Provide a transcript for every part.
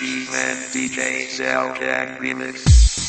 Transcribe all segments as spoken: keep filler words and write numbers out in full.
Steven D J Zelda Remix.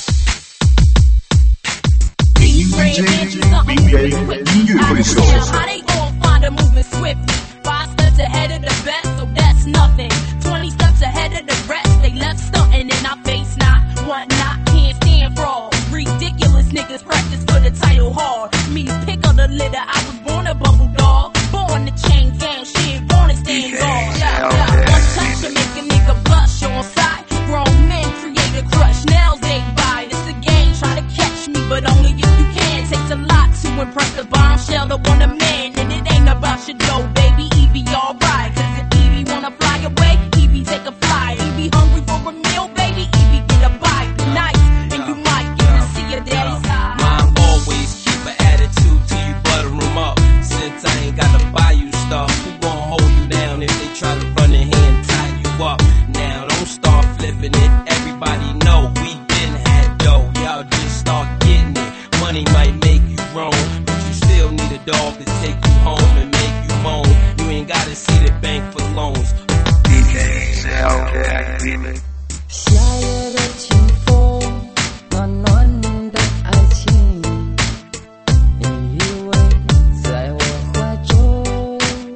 D J B K 音乐会社。 How they gon' find a movement swiftly? Five steps ahead of the best, so that's nothing. Twenty steps ahead of the rest, they left stunting in our face. Not what not, can't stand fraud. Ridiculous niggas practice for the title hard. Me pick of the litter, I was born a bubble dog. Born to chain gang shit, born to stand guard. Yeah, yeah. One touch to make a nigga blush on sight. Grown men create a crush, nails they buy. It's a game, try to catch me, but only if you can. Takes a lot to impress the bombshell to want a man. And it ain't about your dough, baby. Evie alright, cause if Evie wanna fly away, Evie take a flight. Evie hungry for a meal, baby. Evie get a bite. Nice, and you might get to see your daddy's side. Mom always keep an attitude till you butter them up. Since I ain't gotta buy you stuff, who gon' hold you down if they try to run in here and tie you up? Now don't start flipping it. Everybody know we been had dough. Y'all just start getting it. Money might make you wrong, but you still need a dog to take you home and make you moan. You ain't gotta see the bank for loans. D J Zelda Remix. 夏夜的清风，暖暖的爱情，你依偎在我怀中。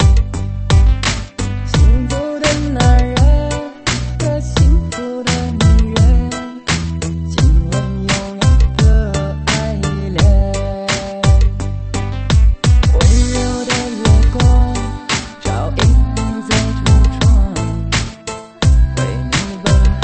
幸福的男人和幸福的女人，今晚拥有个爱恋。温柔的月光照映在橱窗，为你奔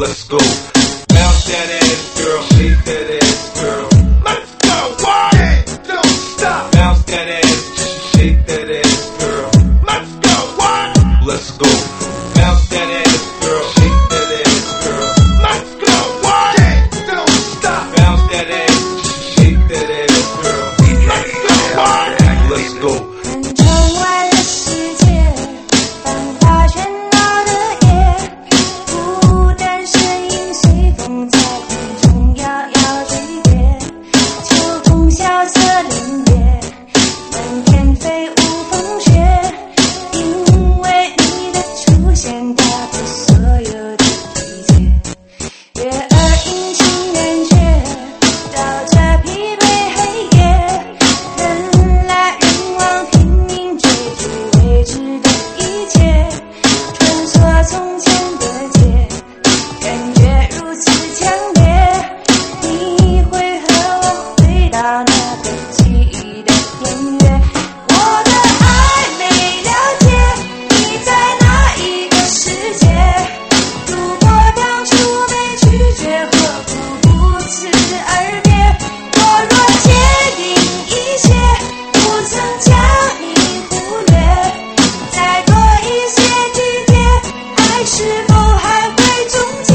let's go. Bounce that ass, girl, shake that ass, girl. Let's go, what? Don't stop. Bounce that ass, shake that ass, girl. Let's go, what? Let's go. Bounce that ass, girl, shake that ass, girl. Let's go, what? Don't stop. Bounce that ass, shake that ass, girl. Let's go, what? Let's go. 人成为了世界，繁华喧闹的夜，孤单身影随风在空中摇摇坠跌，秋风萧瑟凛冽，满天飞舞风雪，因为你的出现打破所有的一切，月儿阴晴圆缺，照着疲惫黑夜，人来人往，拼命追逐未知的一切，穿梭从前的街，感觉如此强烈，你会和我回到那个记忆的边缘。我的爱没了解，你在哪一个世界？如果当初没拒绝，何不不辞而别？我若坚定一切，不曾将你忽略，再多一些体贴，爱是否还会终结？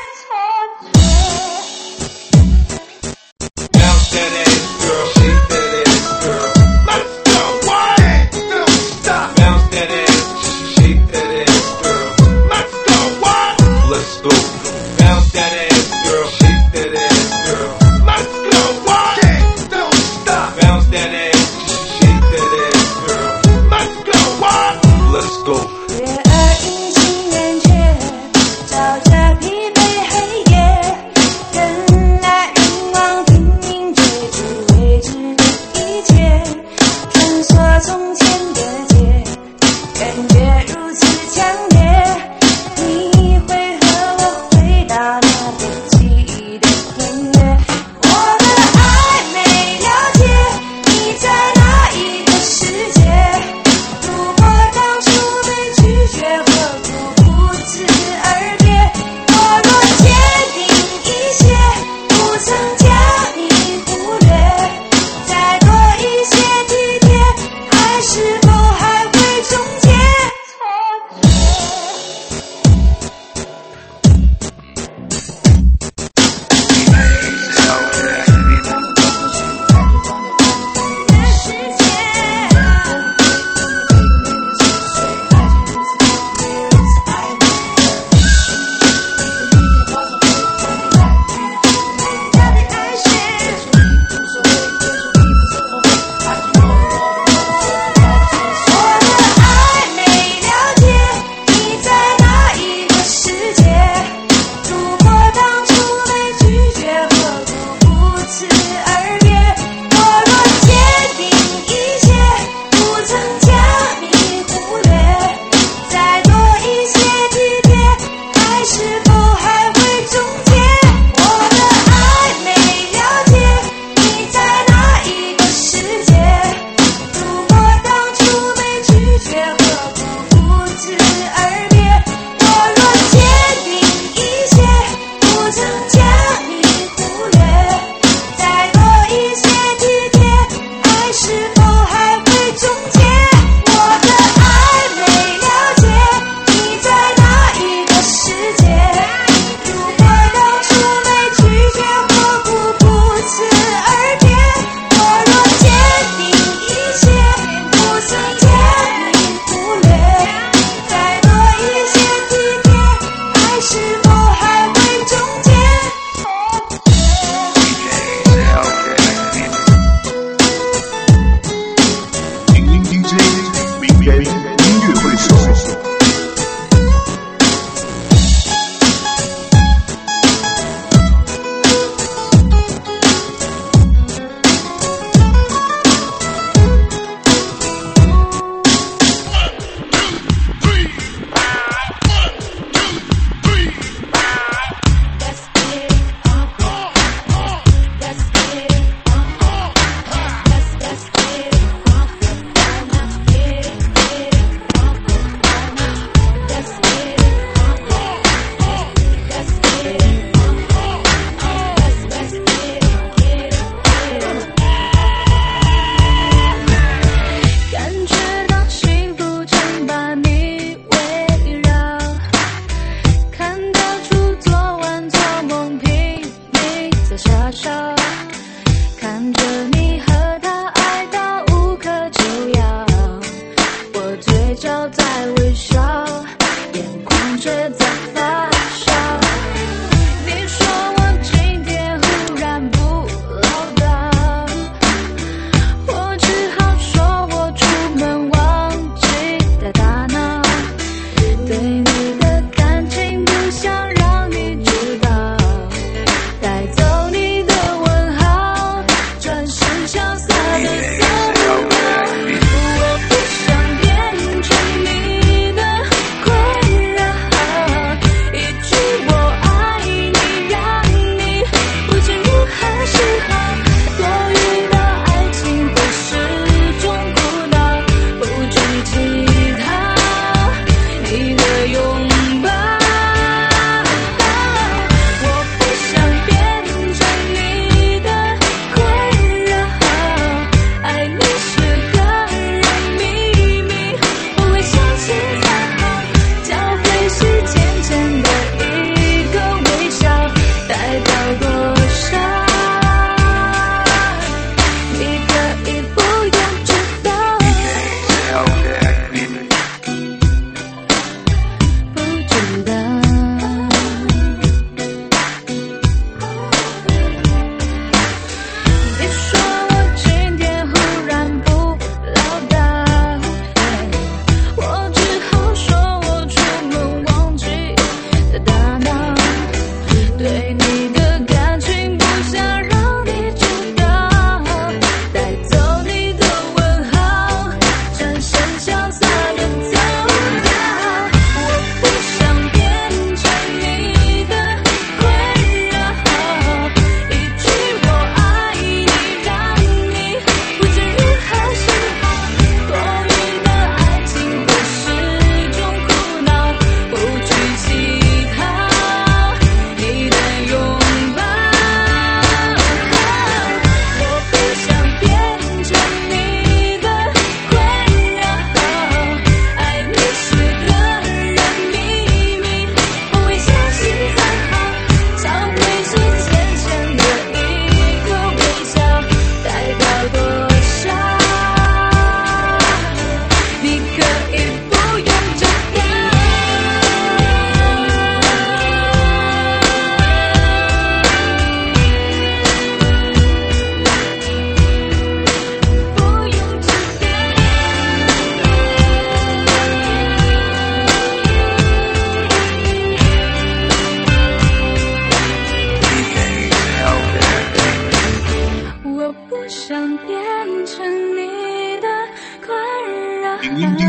Bounce that ass, girl, shake that ass, girl. Let's go, what? Don't stop. Bounce that ass, shake that ass, girl. Let's go, what? Let's go. Bounce that ass, girl, shake that ass, girl. Let's go, what? Don't stop. Bounce that ass, shake that ass, girl. Let's go, what? Let's go. 月儿阴晴圆缺，照着疲惫黑夜，人来人往，拼命追逐未知的一切，穿梭从前的街，感觉如此强烈，你会和我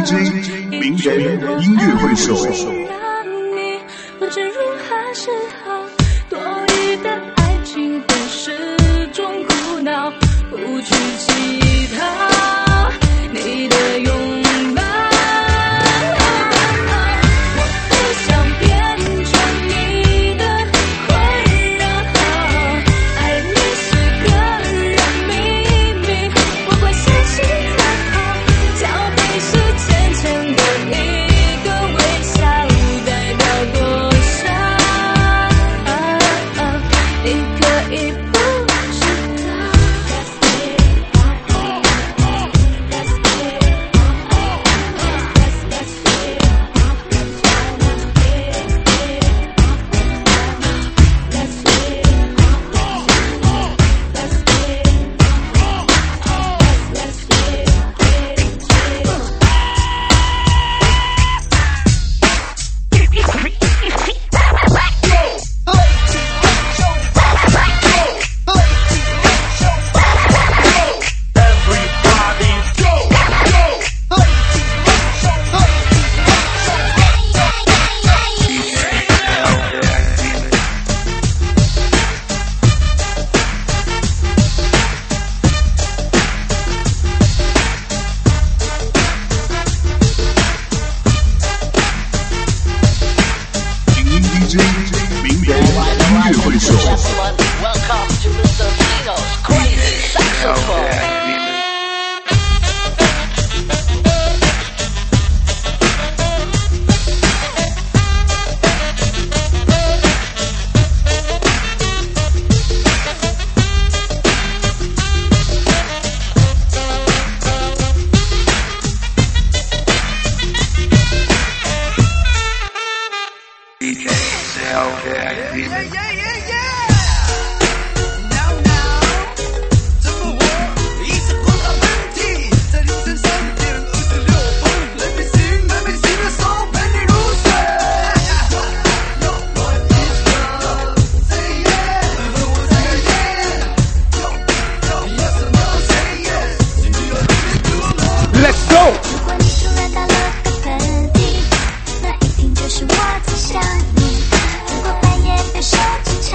J 名人音乐会手。 让你无论如何是好，多余的爱情都是种苦恼，不去乞讨你的拥抱。我不想变成你的困扰，爱你是个人秘密，我会相信才好。交配是虔诚的一个微笑，代表多少？你可以不知道。 精英 D J 名人音乐会手。 Welcome to Mister Tino's Crazy Saxophone. D J Soundtrack Remix. Let's go！ 如果你突然打了个喷嚏，那一定就是我在想你。如果半夜被手机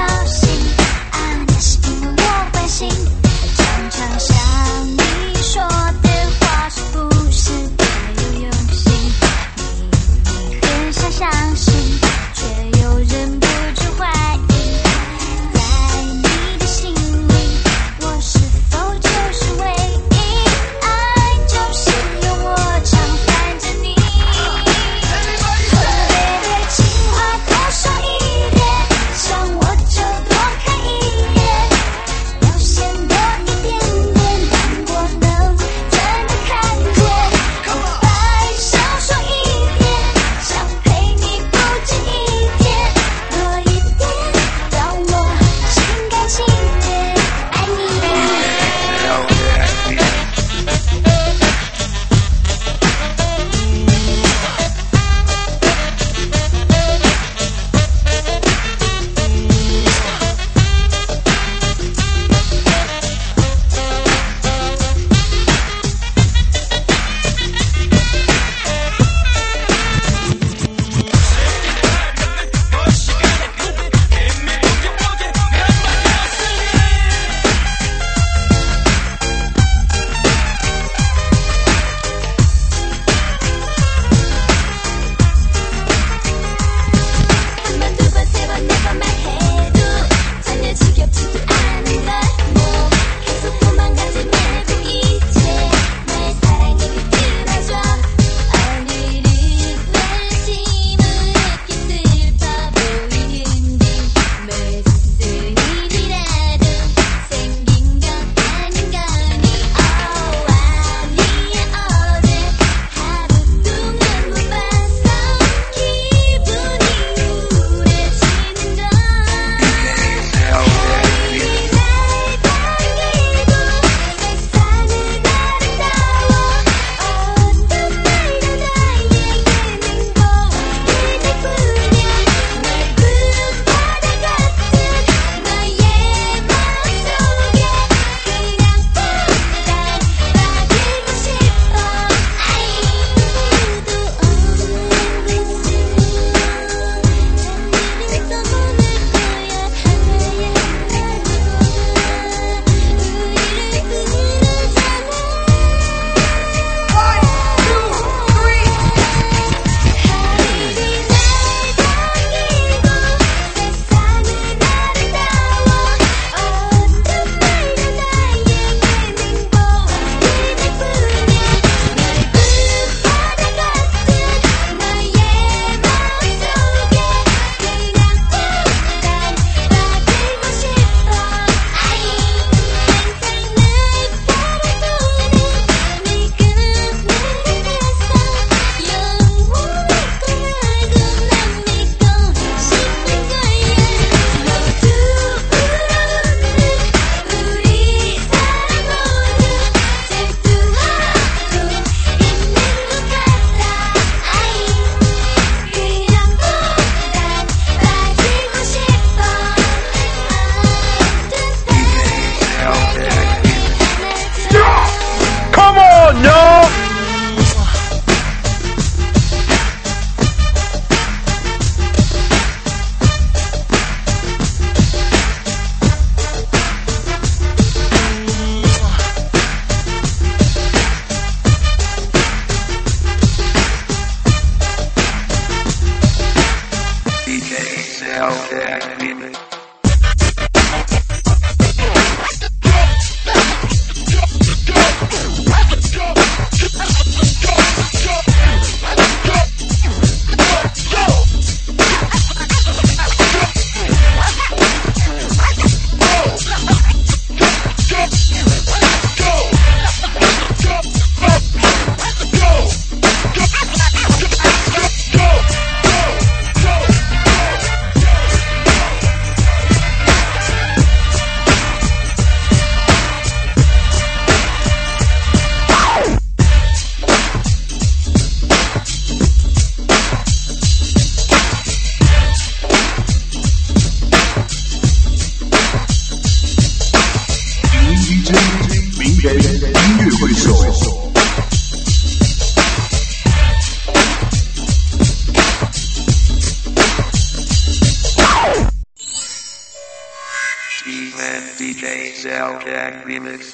Remix. D J 名人音乐会手。 D J Zeldak Remix.